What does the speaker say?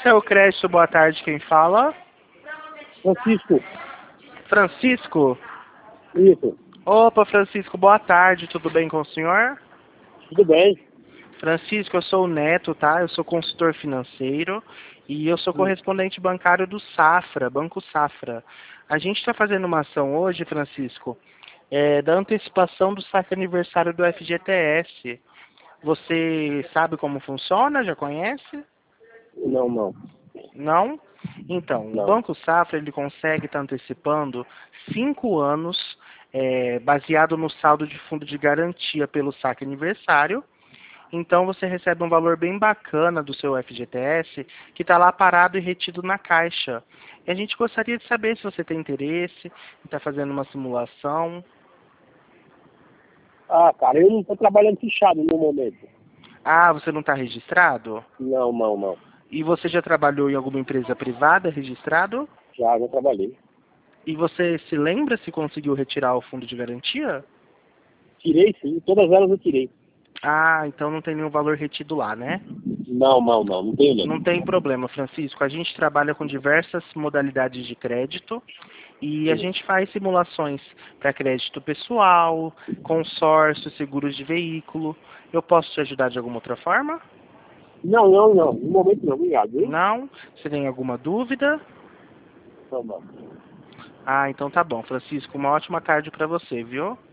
Cell Crédito, boa tarde, quem fala? Francisco. Francisco? Isso. Opa, Francisco, boa tarde, tudo bem com o senhor? Tudo bem? Francisco, eu sou o Neto, tá? Eu sou consultor financeiro e eu sou correspondente bancário do Safra, Banco Safra. A gente está fazendo uma ação hoje, Francisco, da antecipação do saque aniversário do FGTS. Você sabe como funciona? Já conhece? Não, não. Não? Então, o Não. Banco Safra ele consegue estar antecipando 5 anos, baseado no saldo de fundo de garantia pelo saque aniversário. Então você recebe um valor bem bacana do seu FGTS que está lá parado e retido na caixa. E a gente gostaria de saber se você tem interesse em estar fazendo uma simulação. Ah, cara, eu não estou trabalhando fichado no momento. Ah, você não está registrado? Não, não, não. E você já trabalhou em alguma empresa privada registrado? Já trabalhei. E você se lembra se conseguiu retirar o fundo de garantia? Tirei sim, todas elas eu tirei. Ah, então não tem nenhum valor retido lá, né? Não, não, não, não tenho Não não. tem problema, Francisco. A gente trabalha com diversas modalidades de crédito e a Sim. gente faz simulações para crédito pessoal, consórcio, seguros de veículo. Eu posso te ajudar de alguma outra forma? Não, não, não. No momento não, obrigado, viu? Não? Você tem alguma dúvida? Não, não. Ah, então tá bom, Francisco. Uma ótima tarde para você, viu?